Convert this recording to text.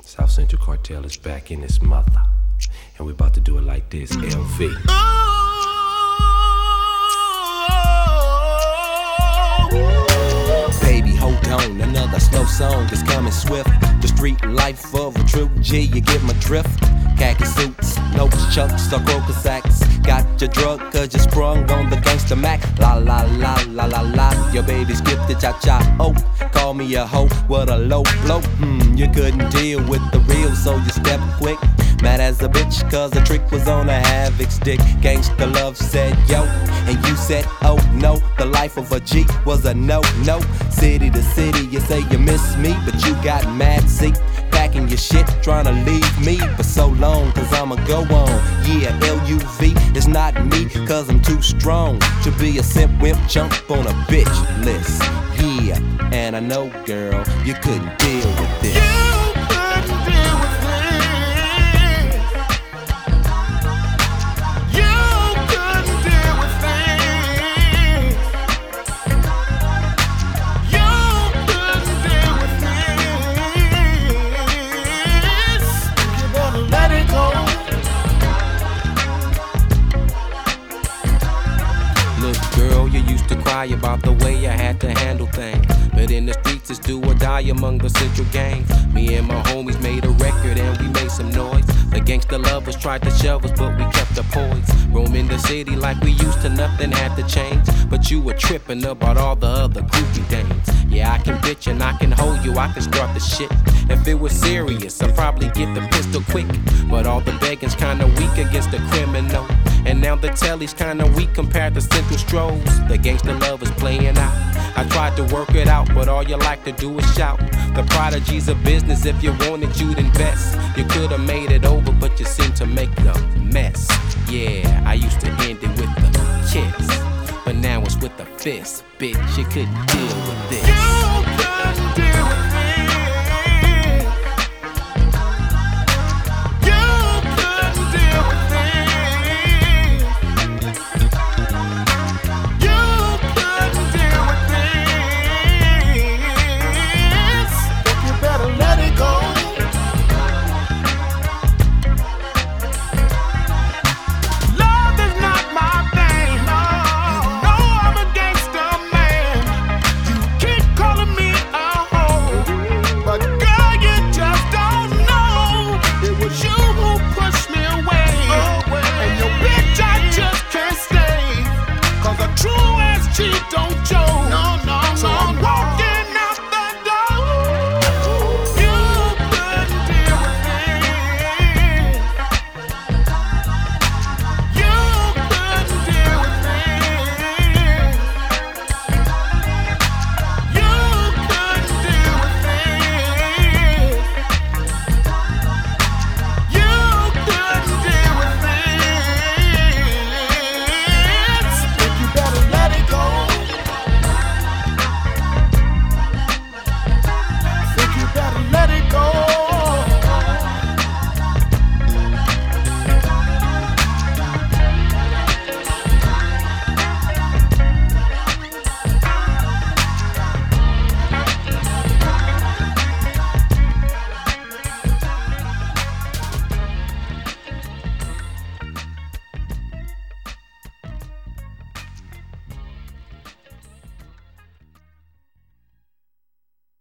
South Central Cartel is back in its mother. And we're about to do it like this, LV. Baby, hold on, another slow song is coming swift. The street life of a true G, you get my drift. Khaki suits, no chucks or croaker sacks. Got your drug cause you sprung on the gangster Mac. La la la la la la, your baby skipped the cha-cha. Oh, call me a hoe, what a low blow. You couldn't deal with the real, so you step quick. Mad as a bitch cause the trick was on a Havoc's dick. Gangsta love said yo, and you said oh no. The life of a G was a no-no. City to city, you say you miss me, but you got mad, see. Packing your shit, trying to leave me for so long, cause I'ma go on. Yeah, LUV is not me, cause I'm too strong to be a simp wimp jump on a bitch list. Yeah, and I know, girl, you couldn't deal with this. About the way I had to handle things, but in the streets it's do or die among the central gangs. Me and my homies made a record and we made some noise. The gangsta lovers tried to shove us, but we kept the poise. Roaming the city like we used to, nothing had to change. But you were tripping about all the other groupie dames. Yeah, I can bitch and I can hold you, I can start the shit. If it was serious, I'd probably get the pistol quick. But all the begging's kinda weak against the criminal. And now the telly's kinda weak compared to Central Strolls. The gangsta love is playing out. I tried to work it out, but all you like to do is shout. The prodigy's a business, if you wanted you'd invest. You could've made it over, but you seem to make a mess. Yeah, I used to end it with the kiss, but now it's with the fist. Bitch, you couldn't deal with this.